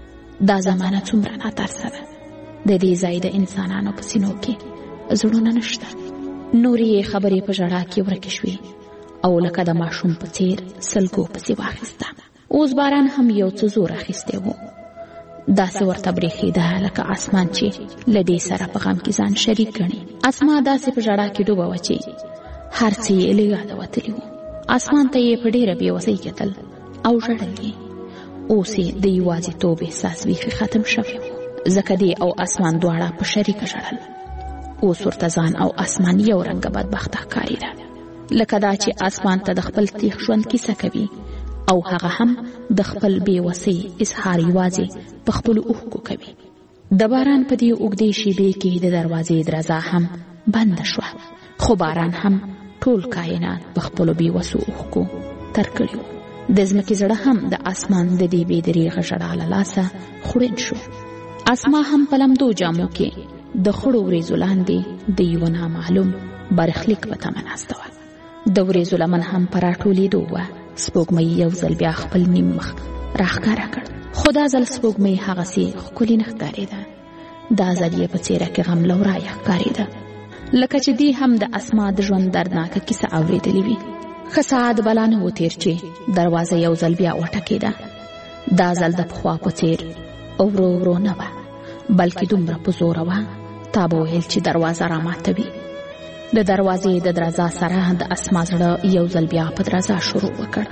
دا زمانه څومره ناترسه ده. د دې ځای د انسانانو په سینو کې زړونه نشته. نورې یې خبرې په ژړا کې ورکې شوې او لکه د ماشوم په څېر سلګو پسې واخیسته. اوس باران هم یو څه زور اخیستی و. داسې ورته برېښېده لکه اسمان چې له دې سره په غم کې ځان شریک ګڼي. اسما داسې په ژړا کې ډوبه وه چې هر څه یې له یاده وتلي وو. اسمان ته یې په ډېره بېوسۍ کتل او ژړل یې. اوس یې د یوازیتوب احساس بیخي ختم شوی و، ځکه دی او اسمان دواړه په شریکه ژړل. اوس ورته ځان او اسمان یو رنګه بدبخته ښکارېده، لکه دا چې اسمان ته د خپل تیغ ژوند کیسه کوي او هغه هم د خپل بېوسۍ اظهار یوازې په خپلو اوښکو کوي. د باران په دې اوږدې شېبې کې د دروازې درزا هم بنده شوه، خو باران هم ټول کائنات په خپلو بېوسو اوښکو تر کړي وو. د ځمکې زړه هم د اسمان د دې بې دریغه ژړا له لاسه خوړین شو. اسما هم په لمدو جامو کې د خړو وریځو لاندې د یوه نامعلوم برخلیک په تمه ناسته وه. د وریځو لمن هم په راټولېدو وه. سپوږمۍ یو ځل بیا خپل نیم مخ راښکاره کړ، خو دا ځل سپوږمۍ هغسې ښکلې نه ښکارېده. دا ځل یې په څېره کې غم لورایه ښکارېده، لکه چې دی هم د اسما د ژوند دردناکه کیسه اورېدلې وي. ښه ساعت بلا نه و تېر چې دروازه یو ځل بیا وټکېده. دا ځل د پخوا په څېر ورو ورو نه وه، بلکې دومره په زوره وه تا به ویل چې دروازه راماتوي. د دروازې د درزا سره د اسما زړه یو ځل بیا په درزا شروع وکړ.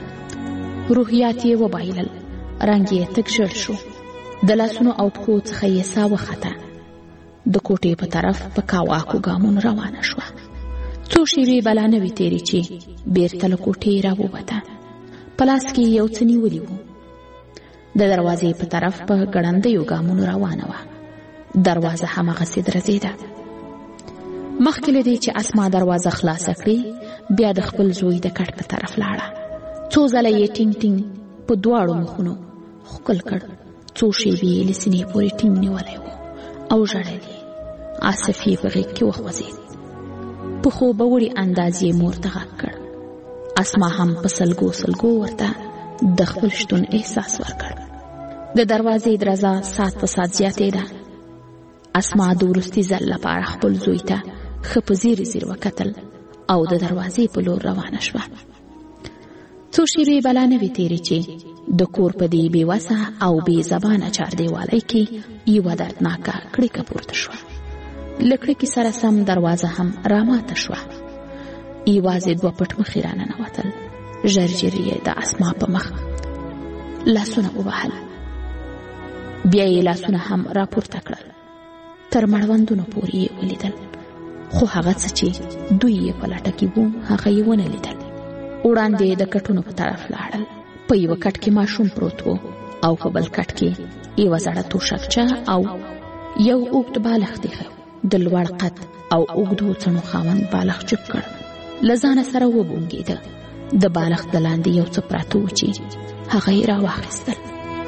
روحیات یې وبایلل، رنګ یې تک ژړ شو. د لاسونو او پښو څخه یې ساه وخته. د کوټې په طرف په کاواکو ګامونو روانه شوه. څو شېبې بلا نه وې تېرې چې بېرته له کوټې راووته. په لاس کې یو څه نیولي وو. د دروازې په طرف په ګړندیو ګامونو روانه وه. دروازه هماغسې درزېده. مخکې له دې چې اسما دروازه خلاصه کړي، بیا د خپل زوی د کټ په طرف لاړه. څو ځله یې ټینګ ټینګ په دواړو مخونو ښکل کړ. څو شېبې یې له سینې پورې ټینګ نیولی و او ژړل یې. آصف یې په غېږ کې وخوځېد. په خوبه وړي انداز یې مور ته غږ کړ. اسما هم په سلګو سلګو ورته د خپل شتون احساس ورکړ. د دروازې درزا ساعت په ساعت زیاتېده. اسما د وروستي ځل لپاره خپل زوی ته ښه په ځیر ځیر وکتل او د دروازې په لور روانه شوه. څو شېبې بلا نه وې تېرې چې د کور په دې بېوسه او بې زبانه چاردیوالۍ کې یوه دردناکه کړکه پورته شوه. له کړکې سره سم دروازه هم راماته شوه. یوازې دوه پټ مخې راننوتل. ژر ژر یې د اسما په مخ لاسونه ووهل. بیا یې لاسونه هم راپورته کړل. تر مړوندونو پورې یې ولیدل، خو هغه څه چې دوی یې په لټه کې وو هغه یې ونه لیدل. وړاندې د کټونو په طرف لاړل. په یوه کټ کې ماشوم پروت و او په بل کټ کې یوه زړه توشکچه او یو اوږد بالښت ایښی. د لوړ قد او اوږدو څڼو خاوند بالښت چپ کړ. له ځانه سره وبونګېده. د بالښت د لاندې یو څه پراته و چې هغه یې راواخیستل.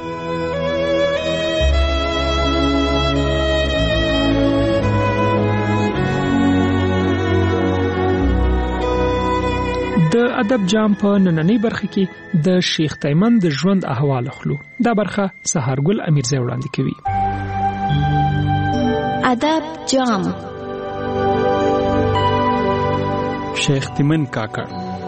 د ادب جام په نننۍ برخه کې د شیخ تیمن د ژوند احوال اخلو. دا برخه سهارګل امیرزی وړاندې کوي. ادب جام. شیخ تیمن کاکړ.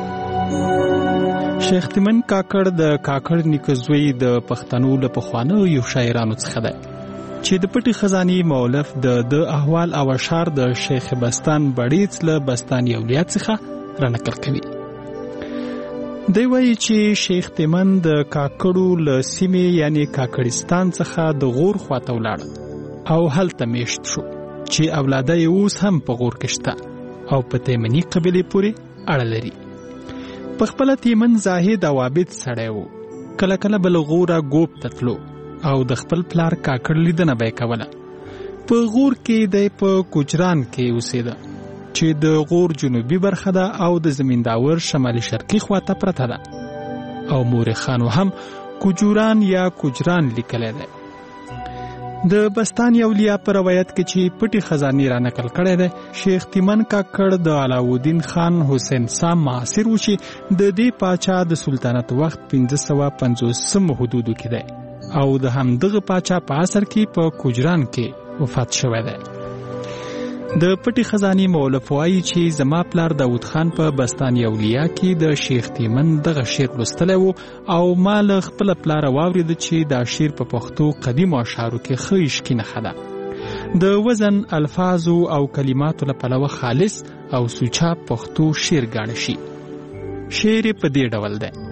شیخ تیمن کاکړ د کاکړ نیکه زوی د پښتنو له پخوانو یو شاعرانو څخه دی چې د پټي خزانې مؤلف د احوال او اشعار د شیخ بستان بړیڅ له بستان اولیاء څخه رانقل کوي. دی وایي چې شیخ تیمن د کاکړو له سیمې یعنی کاکړستان څخه د غور خواته ولاړ او هلته میشت شو چې اولاده یې اوس هم په غور کې شته او په تیمني قبیلې پورې اړه لري. په خپله تیمن زاهد او عابد سړی و. کله کله به له غوره ګوب ته تلو او د خپل پلار کاکړ لیدنه به یې کوله. په غور کې دی په کوجران کې اوسېده چې د غور جنوبي برخه ده او د زمینداور شمالي شرقي خواته پرته ده او مورخانو هم کوجوران یا کوجران لیکلی دی. د بستان اولیاء په روایت کې چې پټي خزانې را نقل کړی دی، شیخ تیمن کاکړ د علاؤالدین خان حسین سام معاصر و چې د دې پاچا د سلطنت وخت 1550 حدودو کې دی او د همدغه پاچا په عصر کې په کوجران کې وفات شوی دی. د پټي خزانې مؤلف وایي چې زما پلار داود خان په بستان اولیاء کې د شیخ تیمن دغه شعر لوستلی و او ما له خپله پلاره واورېده چې دا شعر په پښتو قدیمو اشعارو کې ښه عشقي نښه ده. د وزن، الفاظو او کلماتو له پلوه خالص او سوچه پښتو شعر ګاڼه شي. شعر یې په دې ډول دی: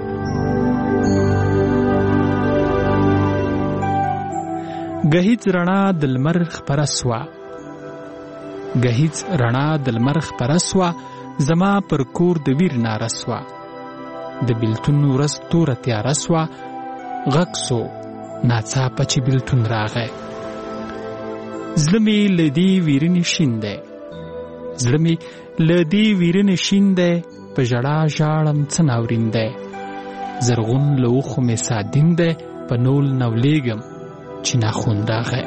گهیز رڼا د لمر خپره سوه، گهیز رڼا د لمر خپره سوه، زما پر کور د ویر ناره سوه، د بیلتون ورځ توره تیاره سوه، غږ سو ناڅاپه چې بیلتون راغی. زړه مې له دې ویرنې شین دی، زړه مې له دې ویرنې شین دی، په ژړا ژاړم څه ناورین دی، زرغون له اوښو مې سادین دی، په نول نولیږم چې ناخون راغی.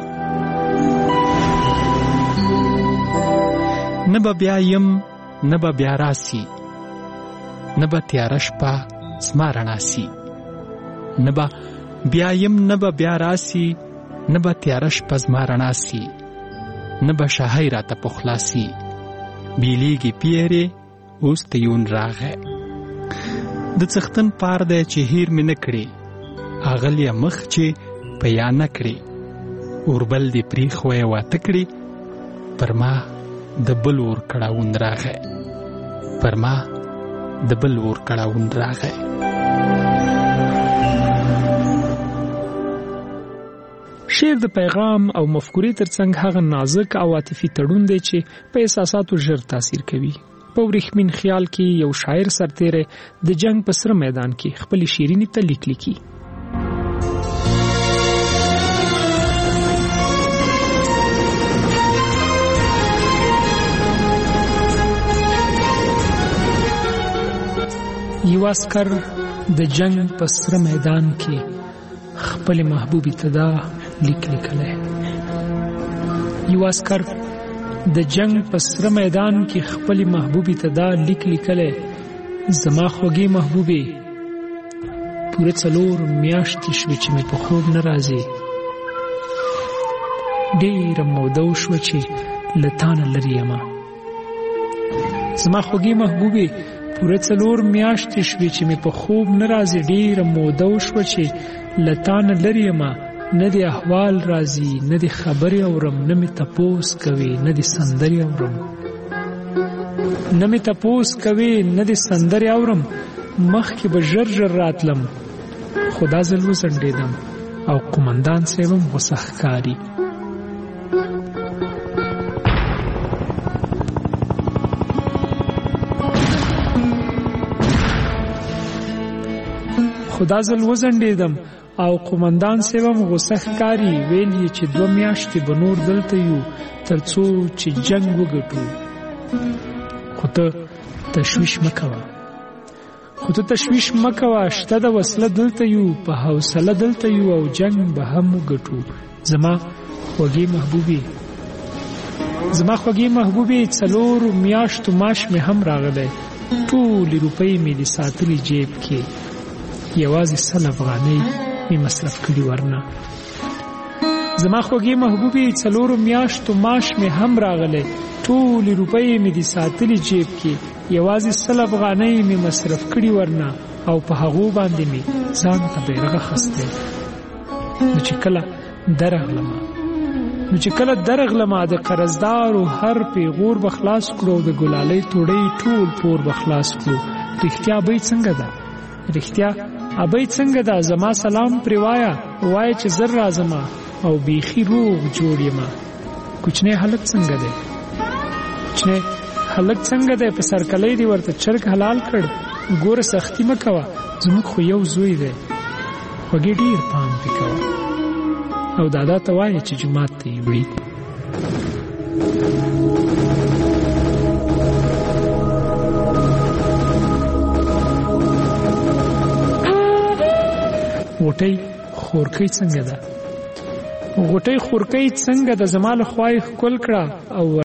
نه به بیا یم نه به بیا راسي، نه به تیاره شپه زما رڼا سي، نه به بیا یم نه به بیا راسي، نه به تیاره شپه زما رڼا سي، نه به شاهی راته پخلا سي، بیلیږي پیرې اوس ته یون راغی. د څښتن پار دی چې هیر مې نه کړې، اغلې مخ چې په یا نه کړې، اوربل دې پریښوی واته کړې، پر ما د بل اور کړاوون راغی، پر ما د بل اور کړاوون راغی. شعر د پیغام او مفکورې ترڅنګ هغه نازک او عاطفي تړون دی چې په احساساتو ژر تاثیر کوي. په ورېښمین خیال کې یو شاعر سرتیری د جنگ په سره میدان کې خپل شیرینی ته لیک لیکي. یو عسکر د جنگ په سره میدان کې خپل محبوبي ته دا لیک لیکلی. یو عسکر د جنگ په سره میدان کې خپل محبوبي ته دا لیک لیکلی: زما خوږې محبوبې، پوره 4 میاشتې شوې چې مې په خوب نه راځي، ډېره موده وشوه چې له تا نه لرې یمه. زما خوږې محبوبې، پوره 4 میاشتې شوې چې مې په خوب نه راځي، ډېره موده وشوه چې له تا نه لرې یمه. نه دې احوال راځي، نه دې خبرې اورم، نه مې تپوس کوي، نه دې سندرې اورم، نه مې تپوس کوي، نه دې سندرې اورم. مخکې به ژر ژر راتلم، خو دا ځل وځنډېدم او قومندان صاحب هم غوسه ښکاري. خدا ځل وځنډېدم او قومندان صاحب هم غوسه ښکاري. ویل یې چې 2 میاشتې به نور دلته یو تر څو چې جنگ وګټو. خو ته تشویش مه کوه، شته د وسله دلته یو، په حوصله دلته یو او جنگ به هم وګټو. زما خوږې محبوبې 4 میاشتو معاش مې هم راغلی، ټولې روپۍ مې دې ساتلې جیب کې، یوازې 100 افغانۍ مې مصرف کړي ورنه. زما خوږې محبوبې 4 میاشتو معاش مې هم راغلی، ټولې روپۍ مې دې ساتلې جیب کې، یوازې 100 افغانۍ مې مصرف کړي ورنه او په هغو باندې مې ځان ته بیرغ اخیستی. نو چې کله درغلمه د قرضدارو هر پیغور به خلاص کړو، د ګلالۍ توړۍ ټول پور به خلاص کړو. رښتیا ابۍ څنګه ده؟ رښتیا ابۍ څنګه ده؟ زما سلام پرې وایه چې زر راځمه او بیخي روغ جوړ یمه. کوچنی هلک څنګه دی؟ کوچنی هلک څنګه دی؟ په سرکلی دی ورته چرګ حلال کړ. ګوره سختي مه کوه، زموږ خو یو زوی دی، خوږې ډېر پام پې کوه. او دادا ته وایه چې جومات ته یې وړي. غوټۍ خورکۍ څنګه ده؟ غوټۍ خورکۍ څنګه ده؟ زما له خوا یې ښکل کړه او